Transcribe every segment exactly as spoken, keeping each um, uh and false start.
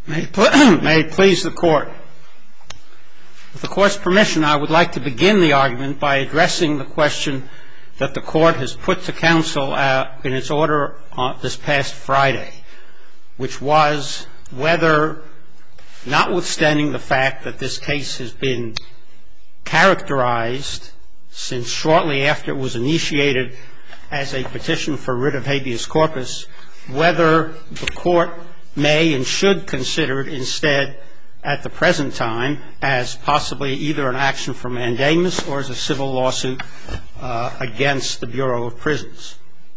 May it, may it please the Court. With the Court's permission, I would like to begin the argument by addressing the question that the Court has put to counsel uh, in its order uh, this past Friday, which was whether, notwithstanding the fact that this case has been characterized since shortly after it was initiated as a petition for writ of habeas corpus, whether the Court may and should consider it instead at the present time as possibly either an action for mandamus or as a civil lawsuit uh, against the Bureau of Prisons.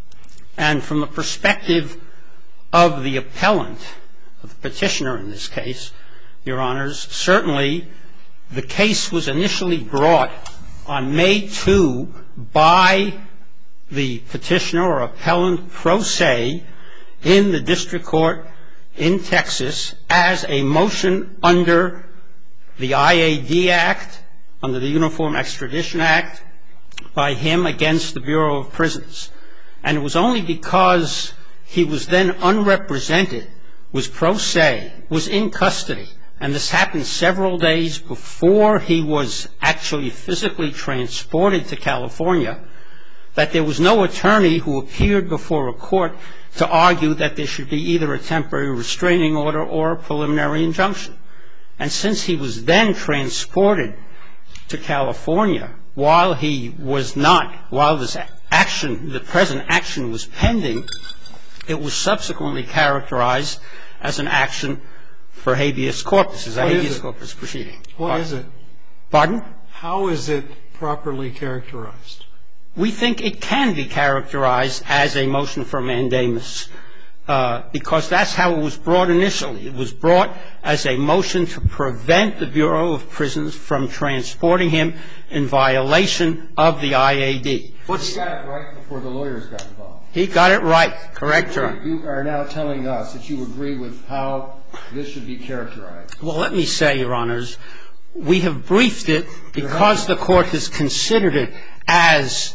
And from the perspective of the appellant, of the petitioner in this case, Your Honors, certainly the case was initially brought on May second by the petitioner or appellant pro se in the district court in Texas as a motion under the I A D Act, under the Uniform Extradition Act, by him against the Bureau of Prisons. And it was only because he was then unrepresented, was pro se, was in custody, and this happened several days before he was actually physically transported to California, that there was no attorney who appeared before a court to argue that there should be either a temporary restraining order or a preliminary injunction. And since he was then transported to California while he was not, while this action, the present action was pending, it was subsequently characterized as an action for habeas corpus, as a habeas corpus proceeding. What is it? Pardon? How is it properly characterized? We think it can be characterized as a motion for mandamus uh, because that's how it was brought initially. It was brought as a motion to prevent the Bureau of Prisons from transporting him in violation of the I A D. What's he got it right before the lawyers got involved? He got it right. Correct, Your Honor. You are now telling us that you agree with how this should be characterized. Well, let me say, Your Honors, we have briefed it because the Court has considered it as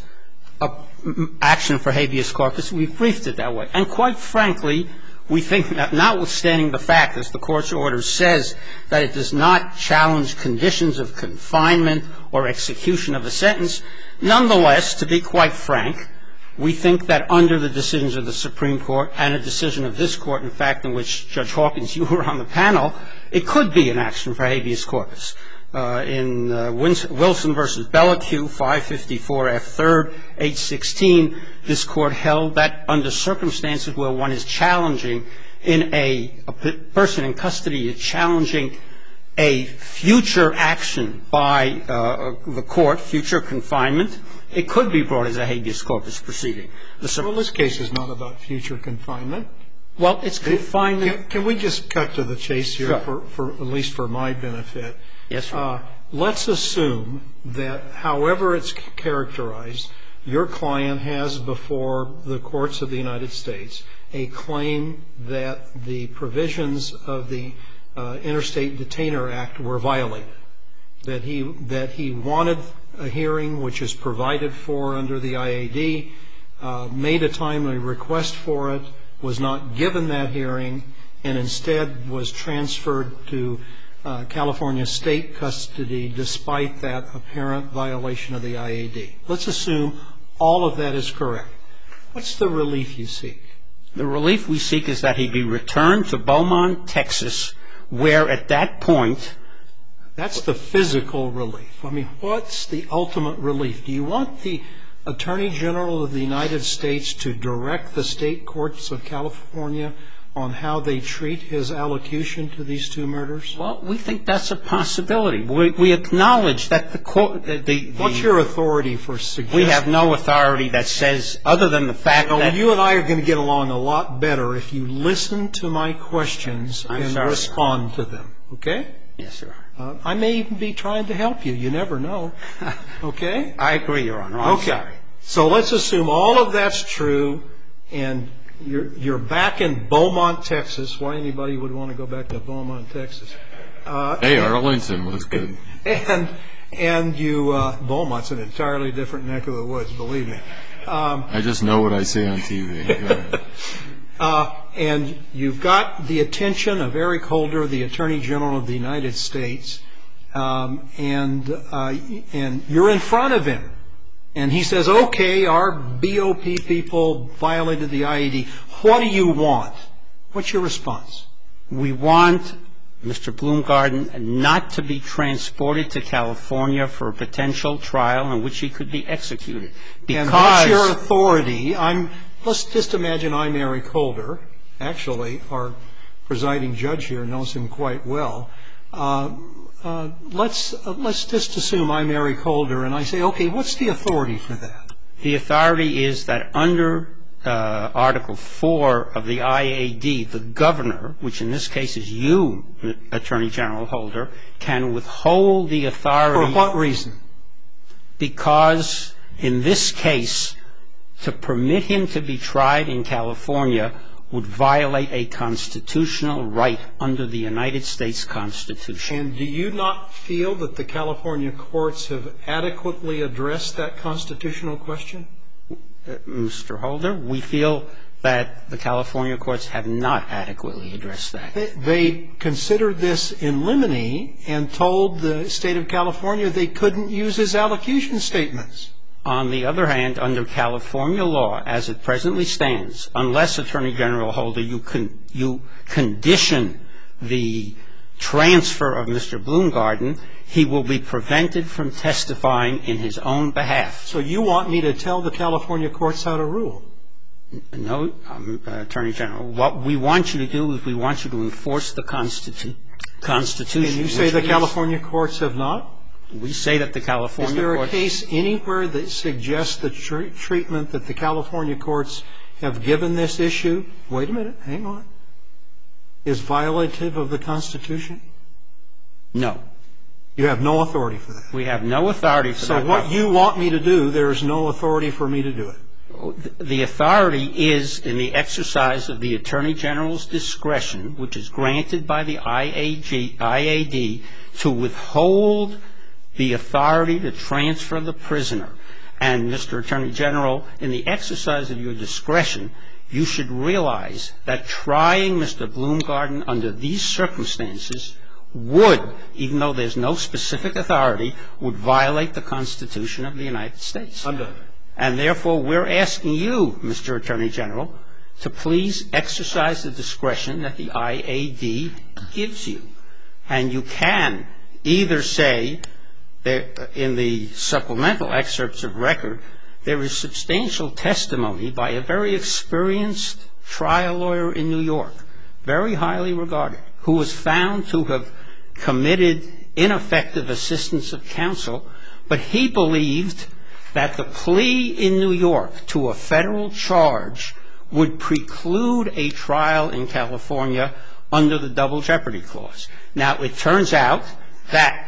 an action for habeas corpus. We've briefed it that way. And quite frankly, we think that notwithstanding the fact, as the Court's order says, that it does not challenge conditions of confinement or execution of a sentence, nonetheless, to be quite frank, we think that under the decisions of the Supreme Court and a decision of this Court, in fact, in which, Judge Hawkins, you were on the panel, it could be an action for habeas corpus. Uh, in uh, Wilson v. Bellicue, five fifty-four F third, eight sixteen, this Court held that under circumstances where one is challenging in a, a person in custody is challenging a future action by uh, the Court, future confinement, it could be brought as a habeas corpus proceeding. The well, this case is not about future confinement. Well, it's confinement. Can, can we just cut to the chase here, sure. for, for at least for my benefit? Yes, sir. Uh, let's assume that however it's characterized, your client has before the courts of the United States a claim that the provisions of the uh, Interstate Detainer Act were violated, that he, that he wanted a hearing which is provided for under the I A D, uh, made a timely request for it, was not given that hearing, and instead was transferred to uh, California state custody despite that apparent violation of the I A D. Let's assume all of that is correct. What's the relief you seek? The relief we seek is that he be returned to Beaumont, Texas, where at that point... That's the physical relief. I mean, what's the ultimate relief? Do you want the Attorney General of the United States to direct the state courts of California on how they treat his allocution to these two murders? Well, we think that's a possibility. We, we acknowledge that the court... The, the, What's your authority for suggesting... We have no authority that says, other than the fact no, that... You and I are going to get along a lot better if you listen to my questions I'm and sorry. respond to them. Okay? Yes, sir. Uh, I may even be trying to help you. You never know. Okay? I agree, Your Honor. I'm okay. sorry. So let's assume all of that's true, and you're, you're back in Beaumont, Texas. Why anybody would want to go back to Beaumont, Texas? Uh, hey, Arlington was good. And and you, uh, Beaumont's an entirely different neck of the woods, believe me. Um, I just know what I see on T V. uh, and you've got the attention of Eric Holder, the Attorney General of the United States, um, and uh, and you're in front of him, and he says, okay, our B O P people violated the I A D. What do you want? What's your response? We want Mister Bloomgarden not to be transported to California for a potential trial in which he could be executed. Because and what's your authority? I'm, let's just imagine I'm Eric Holder. Actually, our presiding judge here knows him quite well. Uh, uh, let's uh, let's just assume I'm Eric Holder, and I say, okay, what's the authority for that? The authority is that under uh, Article four of the I A D, the governor, which in this case is you, Attorney General Holder, can withhold the authority. For what reason? Because in this case, to permit him to be tried in California would violate a constitutional right under the United States Constitution. And do you not feel that the California courts have adequately addressed that constitutional question? Uh, Mister Holder, we feel that the California courts have not adequately addressed that. They, they considered this in limine and told the state of California they couldn't use his allocution statements. On the other hand, under California law, as it presently stands, unless Attorney General Holder, you con- you condition the transfer of Mister Bloomgarden, he will be prevented from testifying in his own behalf. So you want me to tell the California courts how to rule? No, um, uh, Attorney General. What we want you to do is we want you to enforce the Constitu- Constitution. And you say the California courts have not? We say that the California courts... Is there a case anywhere that suggests the tr- treatment that the California courts have given this issue, wait a minute, hang on, is violative of the Constitution? No. You have no authority for that? We have no authority for that. So what you want me to do, there is no authority for me to do it? The authority is in the exercise of the Attorney General's discretion, which is granted by the I A D, to withhold the authority to transfer the prisoner. And, Mister Attorney General, in the exercise of your discretion, you should realize that trying Mister Bloomgarden under these circumstances would, even though there's no specific authority, would violate the Constitution of the United States. I'm done. And therefore, we're asking you, Mister Attorney General, to please exercise the discretion that the I A D gives you. And you can either say that in the supplemental excerpts of record, there is substantial testimony by a very experienced trial lawyer in New York, very highly regarded, who was found to have committed ineffective assistance of counsel, but he believed that the plea in New York to a federal charge would preclude a trial in California under the Double Jeopardy Clause. Now, it turns out that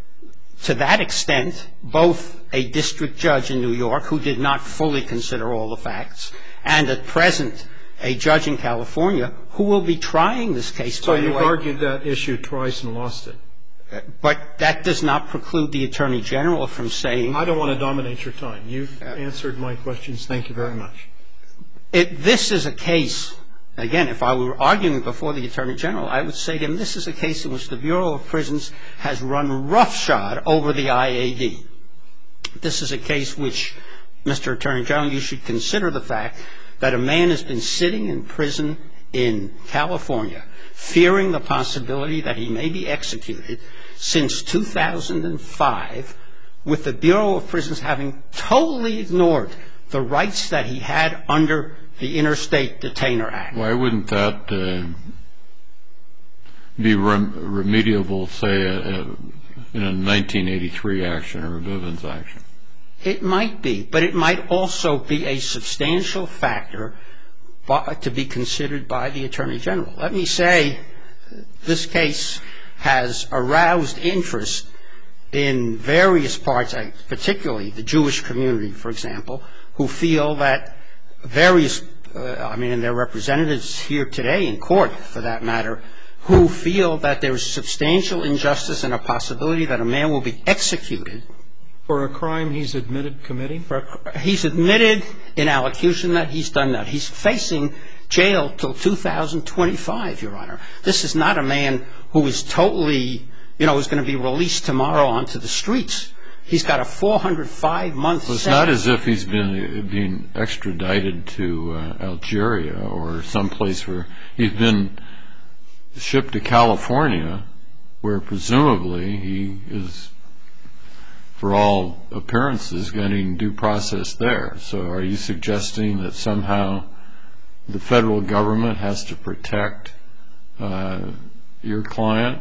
to that extent, both a district judge in New York, who did not fully consider all the facts, and at present a judge in California, who will be trying this case, so by the way. So you've argued that issue twice and lost it. But that does not preclude the Attorney General from saying... I don't want to dominate your time. You've uh, answered my questions. Thank you very much. It, this is a case, again, if I were arguing before the Attorney General, I would say to him, this is a case in which the Bureau of Prisons has run roughshod over the I A D. This is a case which, Mister Attorney General, you should consider the fact that a man has been sitting in prison in California, fearing the possibility that he may be executed since two thousand five, with the Bureau of Prisons having totally ignored the rights that he had under the Interstate Detainer Act. Why wouldn't that uh, be rem- remediable, say, uh, in a nineteen eighty-three action or a Bivens action? It might be, but it might also be a substantial factor by, to be considered by the Attorney General. Let me say this case has aroused interest in various parts, particularly the Jewish community, for example, who feel that various, uh, I mean, and their representatives here today in court, for that matter, who feel that there is substantial injustice and a possibility that a man will be executed. For a crime he's admitted committing? For a, he's admitted in allocution that he's done that. He's facing jail till two thousand twenty-five, Your Honor. This is not a man who is totally, you know, is going to be released tomorrow onto the streets. He's got a four hundred five month well, it's sentence. not as if he's been being extradited to uh, Algeria or someplace where he's been shipped to California, where presumably he is, for all appearances, getting due process there. So are you suggesting that somehow the federal government has to protect uh, your client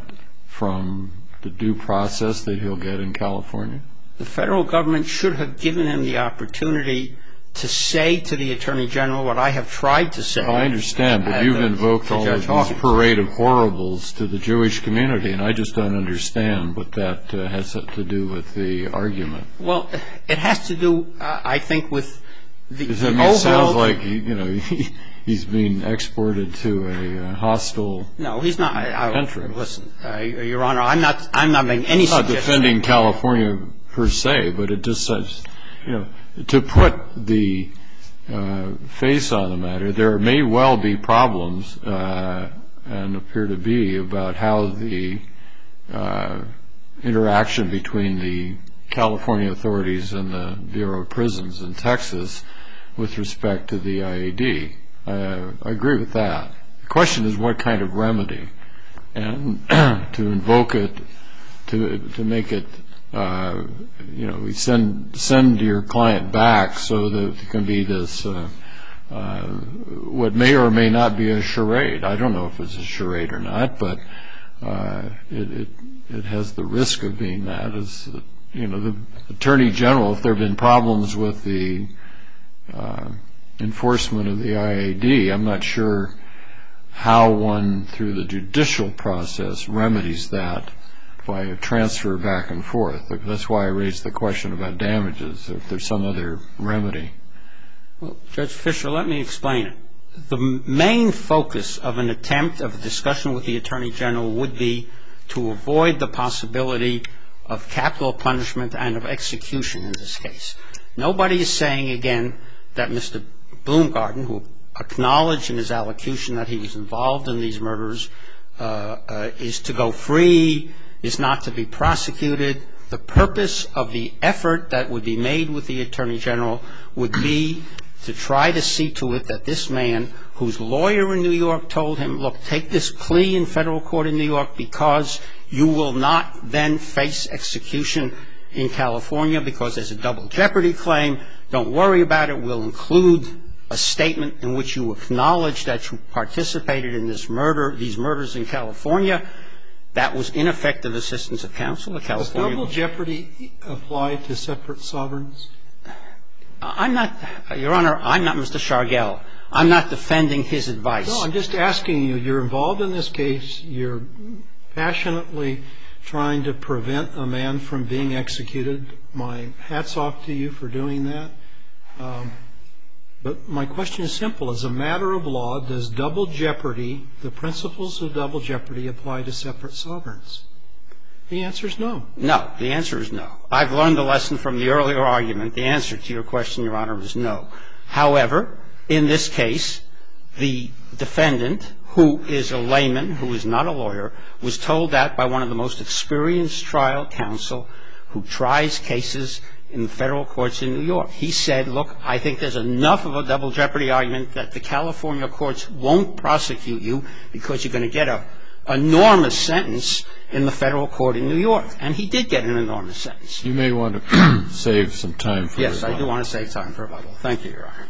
from the due process that he'll get in California? The federal government should have given him the opportunity to say to the Attorney General what I have tried to say. I understand, but you've the, invoked all of Hawkins. these parade of horribles to the Jewish community, and I just don't understand what that uh, has to do with the argument. Well, it has to do, uh, I think, with the, Because the I mean, overall... it sounds like, he, you know, he, he's being exported to a uh, hostile No, he's not. I, I, country. Listen, uh, Your Honor, I'm not, I'm not making any I'm not suggestion. defending California per se, but it just says, you know, to put the uh, face on the matter, there may well be problems, uh, and appear to be, about how the uh, interaction between the California authorities and the Bureau of Prisons in Texas with respect to the I A D. Uh, I agree with that. The question is what kind of remedy, and to invoke it, to to make it, uh, you know, we send send your client back so that it can be this, uh, uh, what may or may not be a charade. I don't know if it's a charade or not, but uh, it, it it has the risk of being that. As you know, the Attorney General, if there have been problems with the uh, enforcement of the I A D, I'm not sure how one, through the judicial process, remedies that by a transfer back and forth. That's why I raised the question about damages, if there's some other remedy. Well, Judge Fischer, let me explain it. The main focus of an attempt of a discussion with the Attorney General would be to avoid the possibility of capital punishment and of execution in this case. Nobody is saying, again, that Mister Bloomgarden, who acknowledged in his allocution that he was involved in these murders, uh, uh, is to go free, is not to be prosecuted. The purpose of the effort that would be made with the Attorney General would be to try to see to it that this man, whose lawyer in New York told him, look, take this plea in federal court in New York because you will not then face execution in California because there's a double jeopardy claim. Don't worry about it. We'll include a statement in which you acknowledge that you participated in this murder, these murders in California. That was ineffective assistance of counsel. Does double jeopardy apply to separate sovereigns? I'm not, Your Honor, I'm not Mister Shargell. I'm not defending his advice. No, I'm just asking you. You're involved in this case. You're passionately trying to prevent a man from being executed. My hat's off to you for doing that. Um, but my question is simple. As a matter of law, does double jeopardy, the principles of double jeopardy, apply to separate sovereigns? The answer is no. No. The answer is no. I've learned the lesson from the earlier argument. The answer to your question, Your Honor, is no. However, in this case, the defendant, who is a layman, who is not a lawyer, was told that by one of the most experienced trial counsel who tries cases in the federal courts in New York. He said, look, I think there's enough of a double jeopardy argument that the California courts won't prosecute you because you're going to get an enormous sentence in the federal court in New York. And he did get an enormous sentence. You may want to save some time for Yes, rebuttal. I do want to save time for rebuttal. Thank you, Your Honor.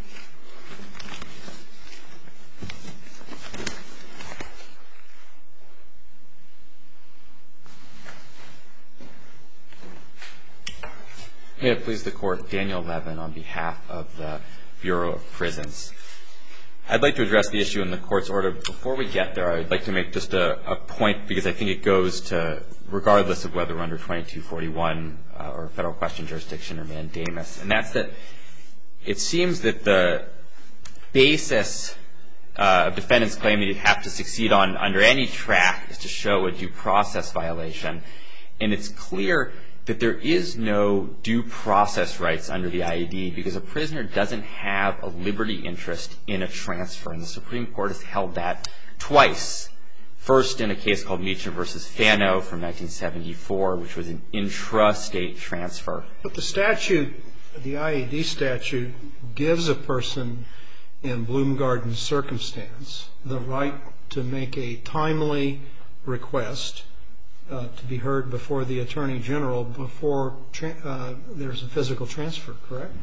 May it please the Court, Daniel Levin on behalf of the Bureau of Prisons. I'd like to address the issue in the Court's order. Before we get there, I'd like to make just a, a point, because I think it goes to, regardless of whether we're under twenty-two forty-one uh, or federal question jurisdiction or mandamus, and that's that it seems that the basis uh, of defendants claiming you'd have to succeed on under any track is to show a due process violation. And it's clear that there is no due process rights under the I A D because a prisoner doesn't have a liberty interest in a transfer. And the Supreme Court has held that twice. First in a case called Meacham v. Fano from nineteen seventy-four, which was an intrastate transfer. But the statute, the I A D statute, gives a person in Bloomgarden's circumstance the right to make a timely request uh, to be heard before the Attorney General before tra- uh, there's a physical transfer, correct?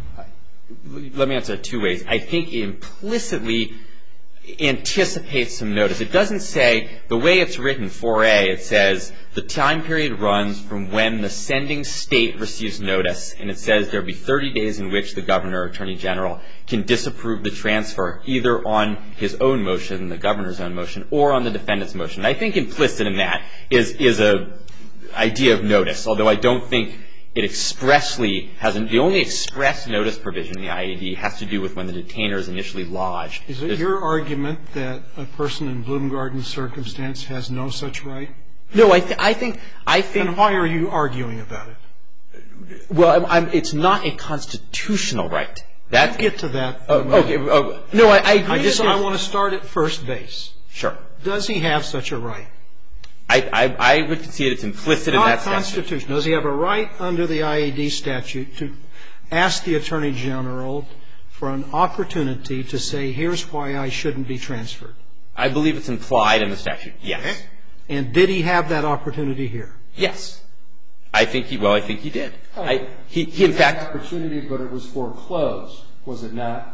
Let me answer it two ways. I think it implicitly anticipates some notice. It doesn't say, the way it's written, four A, it says the time period runs from when the sending state receives notice, and it says there will be thirty days in which the governor or attorney general can disapprove the transfer either on his own motion, the governor's own motion, or on the defendant's motion. I think implicit in that is, is a idea of notice, although I don't think it expressly has an, the only express notice provision in the I A D has to do with when the detainer is initially lodged. Is it your argument that a person in Bloomgarden's circumstance has no such right? No, I, th- I think, I think. Then why are you arguing about it? Well, I'm, I'm, it's not a constitutional right. That, We'll get to that. Oh, okay. Oh, no, I, I agree. I just, that I want to start at first base. Sure. Does he have such a right? I, I, I would concede it's implicit in that statute. Not constitutional. Does he have a right under the I A D statute to ask the Attorney General for an opportunity to say, here's why I shouldn't be transferred? I believe it's implied in the statute, yes. Okay. And did he have that opportunity here? Yes. I think he, well, I think he did. Oh, I, he, he, in fact. Opportunity, but it was foreclosed, was it not?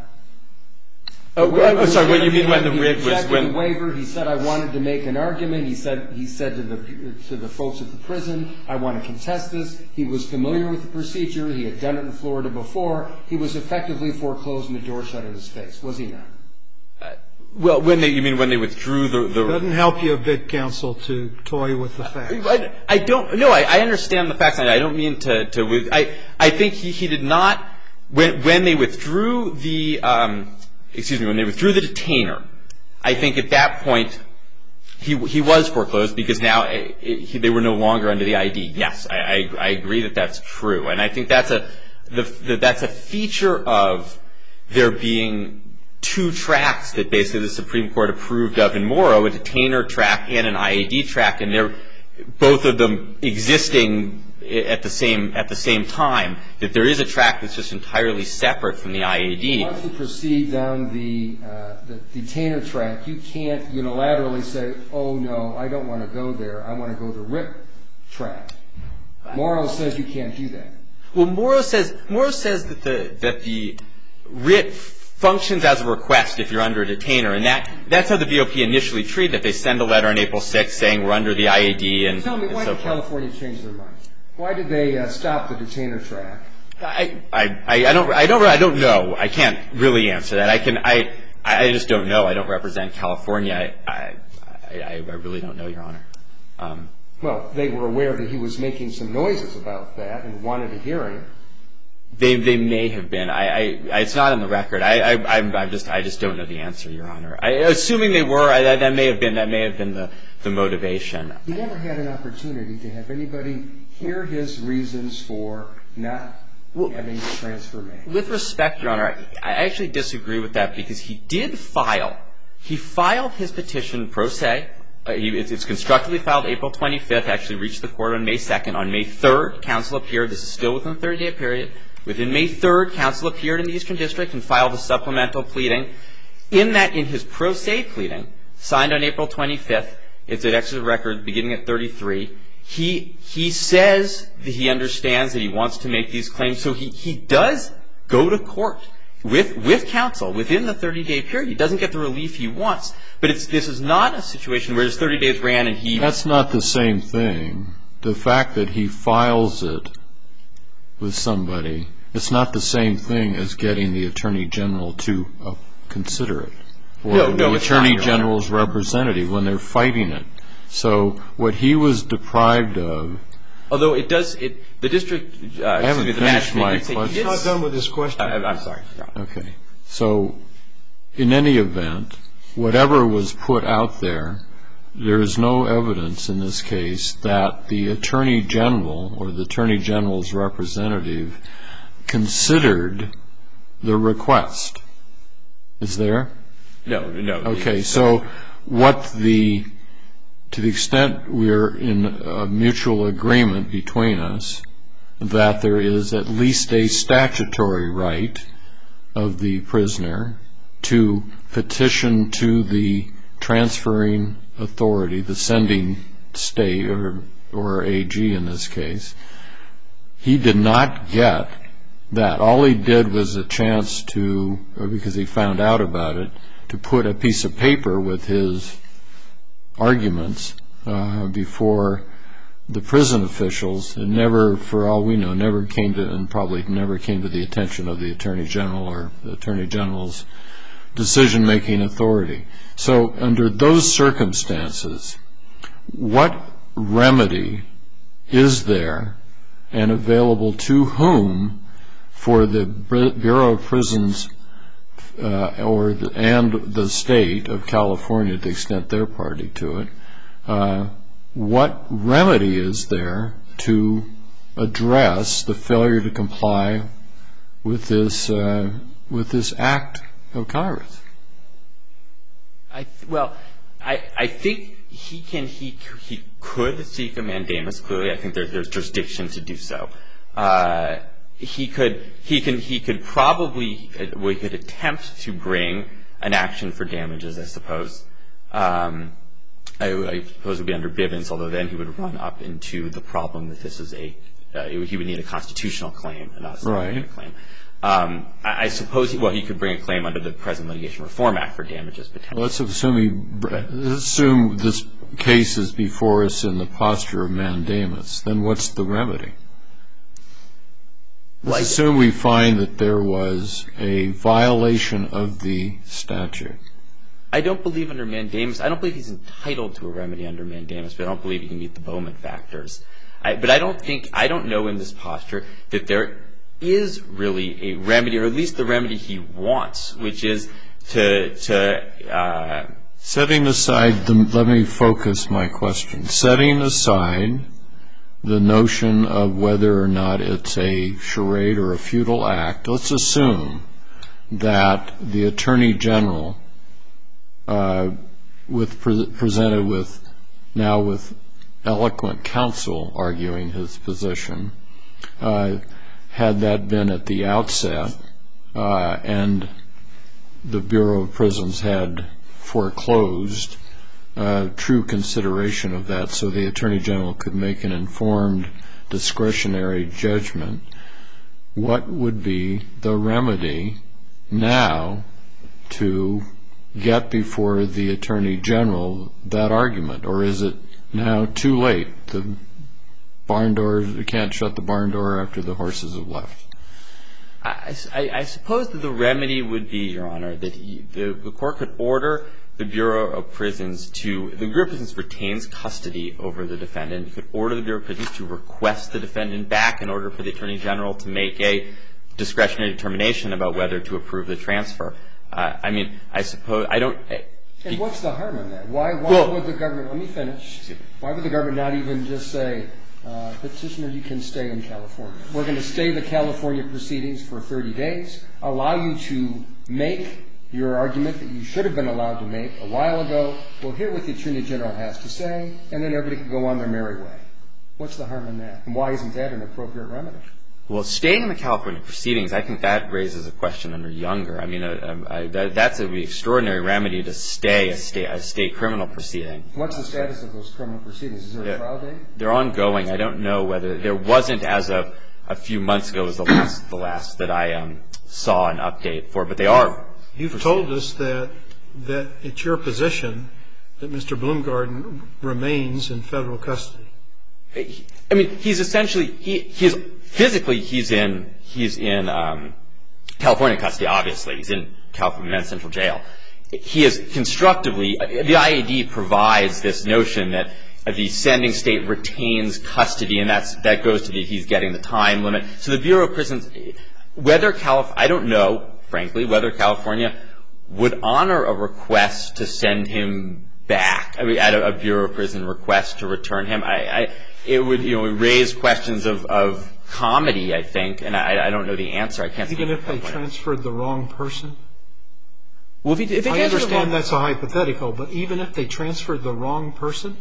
Oh, I'm sorry, what do you mean when the writ was when? The waiver, he said, I wanted to make an argument. He said, he said to the, to the folks at the prison, I want to contest this. He was familiar with the procedure. He had done it in Florida before. He was effectively foreclosed and the door shut in his face, was he not? Uh, well, when they, you mean when they withdrew the, the. It doesn't help you a bit, counsel, to toy with the facts. I, I don't, no, I, I understand the facts. I don't mean to, to, I, I think he, he did not, when, when they withdrew the, um, excuse me, when they withdrew the detainer, I think at that point he he was foreclosed because now it, it, he, they were no longer under the I D. Yes, I, I, I agree that that's true, and I think that's a the, the, that's a feature of there being two tracks that basically the Supreme Court approved of in Morrow, a detainer track and an I A D track, and they're both of them existing at the same at the same time. That there is a track that's just entirely separate from the I A D. Once you proceed down the uh, the detainer track, you can't unilaterally say, "Oh no, I don't want to go there. I want to go the writ track." Morrow says you can't do that. Well, Morrow says Morrow says that the that the writ functions as a request if you're under a detainer, and that that's how the B O P initially treated it. They send a letter on April sixth saying we're under the I A D and Tell me, and why so did California change their mind? Why did they uh, stop the detainer track? I, I, I don't I don't I don't know. I can't really answer that. I can I I just don't know. I don't represent California. I I, I really don't know, Your Honor. Um, well, they were aware that he was making some noises about that and wanted a hearing. They they may have been. I, I it's not on the record. I I I'm, I'm just I just don't know the answer, Your Honor. I, assuming they were, I, that may have been that may have been the the motivation. He never had an opportunity to have anybody hear his reasons for not well, having the transfer made. With respect, Your Honor, I actually disagree with that because he did file. He filed his petition pro se. Uh, he, it's, it's constructively filed April twenty-fifth. Actually reached the court on May second. On May third, counsel appeared. This is still within the thirty-day period. Within May third, counsel appeared in the Eastern District and filed a supplemental pleading. In that, in his pro se pleading, signed on April twenty-fifth, it's at excerpt of record beginning at thirty-three. He he says that he understands that he wants to make these claims, so he, he does go to court with with counsel within the thirty-day period. He doesn't get the relief he wants, but it's this is not a situation where his thirty days ran and he... That's not the same thing. The fact that he files it with somebody, it's not the same thing as getting the Attorney General to uh, consider it. Or no, no, the it's Attorney not, General's representative when they're fighting it. So what he was deprived of... Although it does, it the district... Uh, I haven't me, the finished my say, question. He's not done with his question. Uh, I'm sorry. Okay. So in any event, whatever was put out there, there is no evidence in this case that the Attorney General or the Attorney General's representative considered the request. Is there? No, no. Okay, so what the, to the extent we're in a mutual agreement between us that there is at least a statutory right of the prisoner to petition to the transferring authority, the sending state or, or A G in this case, he did not get that. All he did was a chance to, or because he found out about it, to put a piece of paper with his arguments uh, before the prison officials. It never, for all we know, never came to, and probably never came to the attention of the Attorney General or the Attorney General's decision-making authority. So under those circumstances, what remedy is there and available to whom for the Bureau of Prisons uh, or the, and the state of California, to the extent they're party to it, uh, what remedy is there to address the failure to comply with this uh, with this act of Congress? I th- well, I I think he can he he could seek a mandamus. Clearly, I think there's there's jurisdiction to do so. Uh, he could he can he could probably uh, we could attempt to bring an action for damages, I suppose. Um, I, I suppose it would be under Bivens, although then he would run up into the problem that this is a uh, he would need a constitutional claim and not a statutory right. claim. Um, I, I suppose, he, well, he could bring a claim under the present Litigation Reform Act for damages potentially. Let's assume, he, let's assume this case is before us in the posture of mandamus. Then what's the remedy? Let's Like, assume we find that there was a violation of the statute. I don't believe under mandamus. I don't believe he's entitled to a remedy under mandamus, but I don't believe he can meet the Bowman factors. I, but I don't think, I don't know in this posture that there is really a remedy, or at least the remedy he wants, which is to to uh, setting aside the, let me focus my question. Setting aside the notion of whether or not it's a charade or a futile act, let's assume that the Attorney General, uh, with pre- presented with now with eloquent counsel arguing his position, uh, had that been at the outset, uh, and the Bureau of Prisons had foreclosed uh, true consideration of that so the Attorney General could make an informed discretionary judgment, what would be the remedy now to get before the Attorney General that argument? Or is it now too late? The barn doors, you can't shut the barn door after the horses have left. I, I, I suppose that the remedy would be, Your Honor, that he, the, the court could order the Bureau of Prisons to, the Bureau of Prisons retains custody over the defendant. It could order the Bureau of Prisons to request the defendant back in order for the Attorney General to make a discretionary determination about whether to approve the transfer. Uh, I mean, I suppose, I don't... I, and what's the harm in that? Why, why well, would the government, let me finish, why would the government not even just say, Uh, petitioner, you can stay in California. We're going to stay the California proceedings for thirty days, allow you to make your argument that you should have been allowed to make a while ago. We'll hear what the Attorney General has to say, and then everybody can go on their merry way. What's the harm in that? And why isn't that an appropriate remedy? Well, staying in the California proceedings, I think that raises a question under Younger. I mean, uh, I, that, that's an extraordinary remedy to stay a state, a state criminal proceeding. What's the status of those criminal proceedings? Is there a they're, trial date? They're ongoing. I don't know whether there wasn't as of a few months ago was the last the last that I um, saw an update for, but they are. You've told us that that it's your position that Mister Bloomgarden remains in federal custody. I mean, he's essentially he he's physically he's in he's in um, California custody. Obviously, he's in California Men's Central Jail. He is constructively the I A D provides this notion that the sending state retains custody, and that's that goes to the he's getting the time limit. So the Bureau of Prisons, whether Calif I don't know, frankly, whether California would honor a request to send him back, I mean, at a, a Bureau of Prison request to return him, I, I it would, you know, raise questions of, of comedy, I think, and I, I don't know the answer. I can't. Even if they transferred the wrong person. Well, if, he, if they I understand wrong, that's a hypothetical, but even if they transferred the wrong person.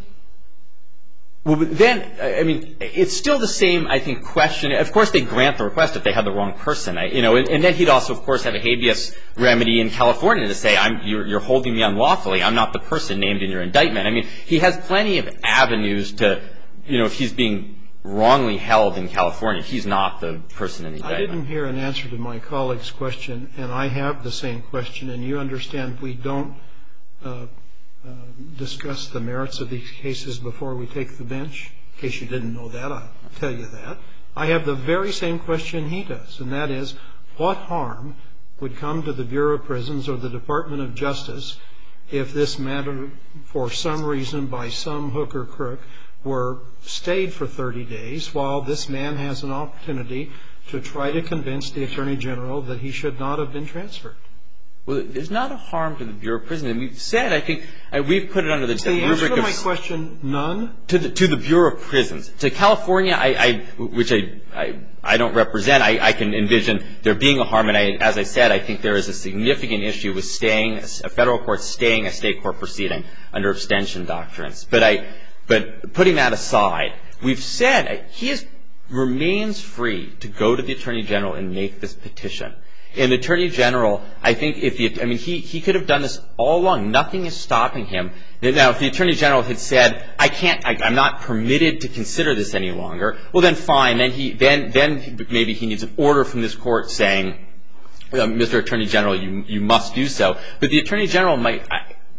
Well, then, I mean, it's still the same, I think, question. Of course, they grant the request if they have the wrong person, I, you know, and, and then he'd also, of course, have a habeas remedy in California to say, I'm, you're, you're holding me unlawfully. I'm not the person named in your indictment. I mean, he has plenty of avenues to, you know, if he's being wrongly held in California, he's not the person in the indictment. I didn't hear an answer to my colleague's question, and I have the same question, and you understand we don't uh, Uh, discuss the merits of these cases before we take the bench. In case you didn't know that, I'll tell you that. I have the very same question he does, and that is, what harm would come to the Bureau of Prisons or the Department of Justice if this matter, for some reason, by some hook or crook, were stayed for thirty days while this man has an opportunity to try to convince the Attorney General that he should not have been transferred? Well, there's not a harm to the Bureau of Prisons. And we've said, I think, uh, we've put it under the, the rubric answer to of... my question, none? To the, to the Bureau of Prisons. To California, I, I which I, I, I don't represent, I, I can envision there being a harm. And I, as I said, I think there is a significant issue with staying, a federal court staying a state court proceeding under abstention doctrines. But I, but putting that aside, we've said he is, remains free to go to the Attorney General and make this petition. And the Attorney General, I think if the, I mean, he, he could have done this all along. Nothing is stopping him. Now, if the Attorney General had said, I can't, I, I'm not permitted to consider this any longer, well, then fine. Then he, then, then maybe he needs an order from this court saying, Mister Attorney General, you, you must do so. But the Attorney General might,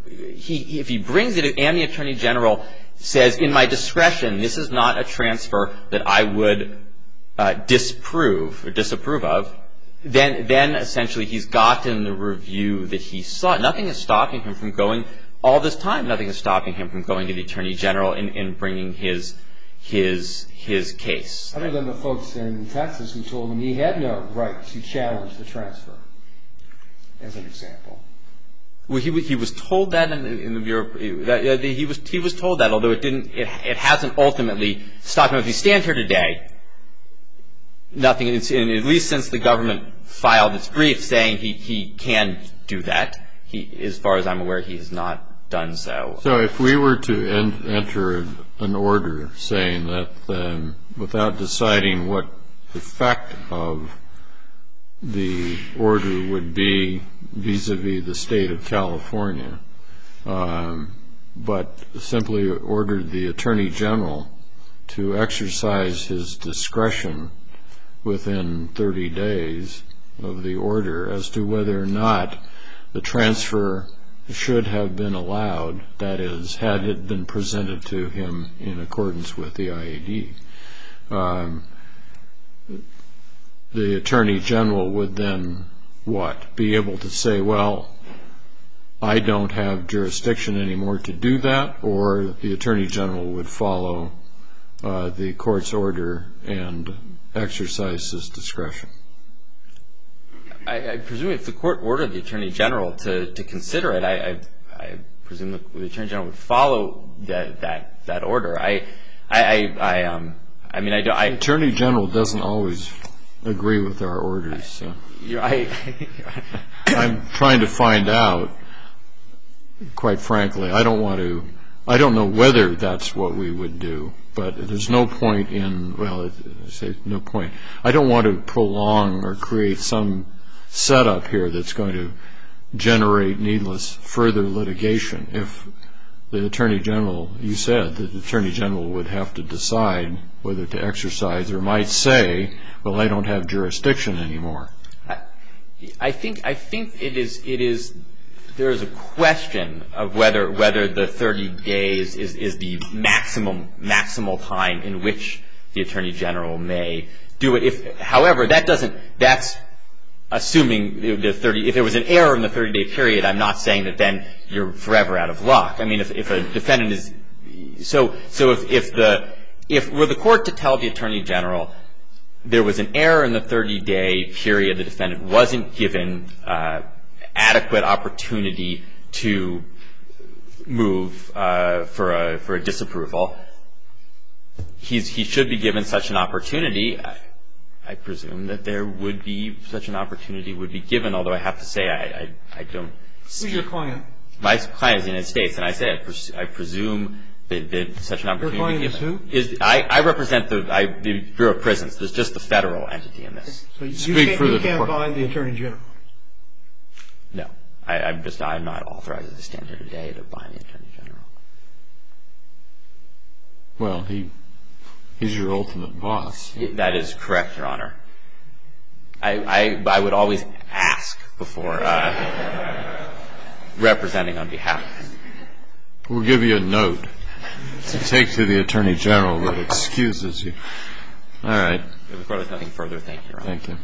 he, if he brings it and the Attorney General says, in my discretion, this is not a transfer that I would uh, disprove or disapprove of, Then, then essentially he's gotten the review that he sought. Nothing is stopping him from going all this time. Nothing is stopping him from going to the Attorney General and, and bringing his his his case. Other than the folks in Texas who told him he had no right to challenge the transfer, as an example. Well, he he was told that in the, in the Bureau. That, uh, he was he was told that, although it didn't. It, it hasn't ultimately stopped him. If he stands here today. Nothing, and at least since the government filed its brief saying he, he can do that, he, as far as I'm aware, he has not done so. So if we were to en- enter an order saying that um, without deciding what the effect of the order would be vis-a-vis the state of California, um, but simply ordered the Attorney General to exercise his discretion within thirty days of the order as to whether or not the transfer should have been allowed, that is, had it been presented to him in accordance with the I A D. Um, the Attorney General would then, what, be able to say, well, I don't have jurisdiction anymore to do that, or the Attorney General would follow uh, the court's order and exercise his discretion. I, I presume if the court ordered the Attorney General to, to consider it, I, I, I presume the, the Attorney General would follow that that, that order. I, I, I, I, um, I mean, I don't. I, the Attorney General doesn't always agree with our orders. So. You're, I, I'm trying to find out. Quite frankly, I don't want to. I don't know whether that's what we would do. But there's no point in, well, I say no point. I don't want to prolong or create some setup here that's going to generate needless further litigation. If the Attorney General, you said that the Attorney General would have to decide whether to exercise or might say, well, I don't have jurisdiction anymore. I, I think I think it is it is. There is a question of whether whether the thirty days is, is the maximum maximal time in which the Attorney General may do it. If, however, that doesn't. That's assuming the thirty. If there was an error in the thirty-day period, I'm not saying that then you're forever out of luck. I mean, if, if a defendant is so so if, if the if were the court to tell the Attorney General there was an error in the thirty-day period, the defendant wasn't given Uh, adequate opportunity to move uh, for a for a disapproval, he's he should be given such an opportunity. I, I presume that there would be such an opportunity would be given. Although I have to say I I, I don't. Who's your client? My client is the United States, and I say I, pres- I presume that, that such an opportunity. Your client is who? Is I, I represent the I, the Bureau of Prisons. There's just the federal entity in this. So you Speak can't, for you the can't department. bind the Attorney General. No, I, I'm just I'm not authorized to stand here today to bind the Attorney General. Well, he he's your ultimate boss. That is correct, Your Honor. I I, I would always ask before uh, representing on behalf. We'll give you a note to take to the Attorney General that excuses you. All right. If the Court has nothing further, thank you, Your Honor. Thank you.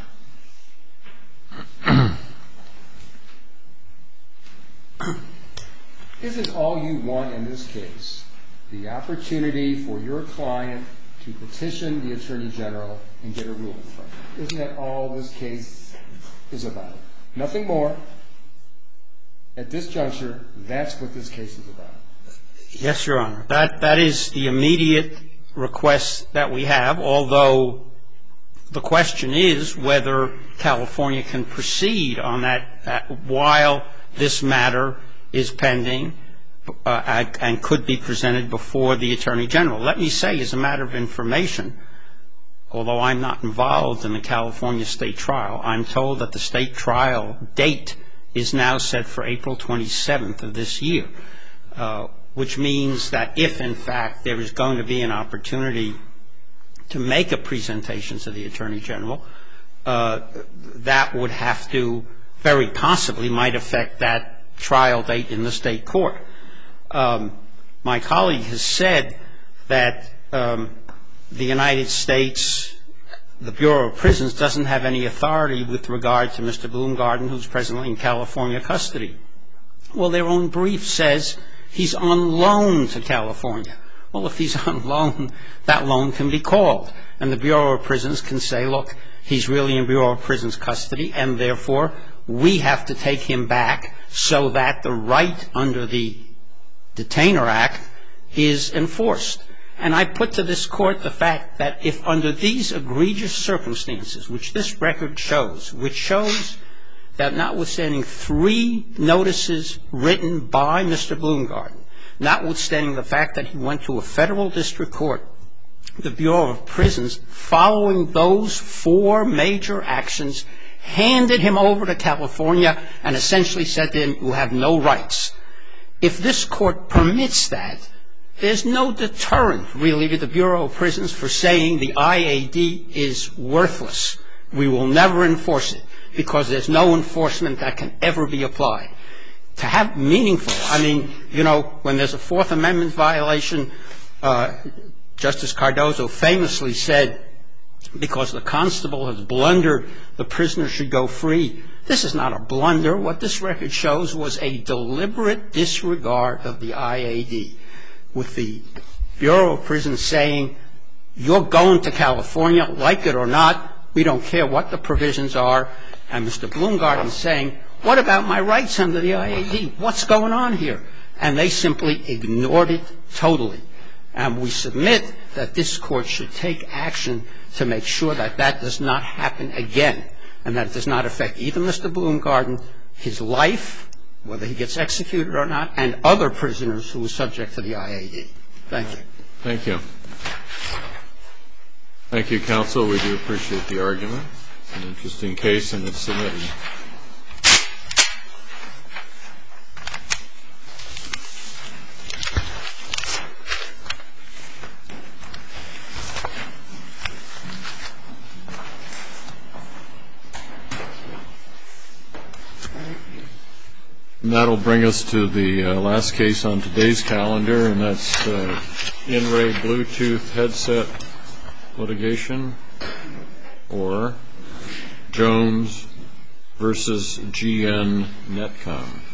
Isn't all you want in this case the opportunity for your client to petition the Attorney General and get a ruling from him? Isn't that all this case is about? Nothing more. At this juncture, that's what this case is about. Yes, Your Honor. That that is the immediate request that we have, although the question is whether California can proceed on that uh, while this matter is pending uh, and, and could be presented before the Attorney General. Let me say, as a matter of information, although I'm not involved in the California state trial, I'm told that the state trial date is now set for April twenty-seventh of this year, uh, which means that if, in fact, there is going to be an opportunity to make a presentation to the Attorney General, uh, that would have to, very possibly, might affect that trial date in the state court. Um, my colleague has said that um, the United States, the Bureau of Prisons, doesn't have any authority with regard to Mister Bloomgarden, who's presently in California custody. Well, their own brief says he's on loan to California. Well, if he's on loan, that loan can be called. And the Bureau of Prisons can say, look, he's really in Bureau of Prisons custody, and therefore we have to take him back so that the right under the Detainer Act is enforced. And I put to this Court the fact that if under these egregious circumstances, which this record shows, which shows that notwithstanding three notices written by Mister Bloomgarden, notwithstanding the fact that he went to a federal district court, the Bureau of Prisons, following those four major actions, handed him over to California and essentially said to him, you have no rights. If this Court permits that, there's no deterrent, really, to the Bureau of Prisons for saying the I A D is worthless. We will never enforce it because there's no enforcement that can ever be applied. To have meaningful, I mean, you know, when there's a Fourth Amendment violation, uh, Justice Cardozo famously said, because the constable has blundered, the prisoner should go free. This is not a blunder. What this record shows was a deliberate disregard of the I A D, with the Bureau of Prisons saying, you're going to California, like it or not, we don't care what the provisions are, and Mister Bloomgarden saying, what about my rights under the I A D? What's going on here? And they simply ignored it totally. And we submit that this Court should take action to make sure that that does not happen again, and that it does not affect either Mister Bloomgarden, his life, whether he gets executed or not, and other prisoners who are subject to the I A D. Thank you. Thank you. Thank you, counsel. We do appreciate the argument. It's an interesting case, and it's submitted. And that'll bring us to the uh, last case on today's calendar, and that's uh, In Re Bluetooth headset litigation, or Jones versus G N Netcom.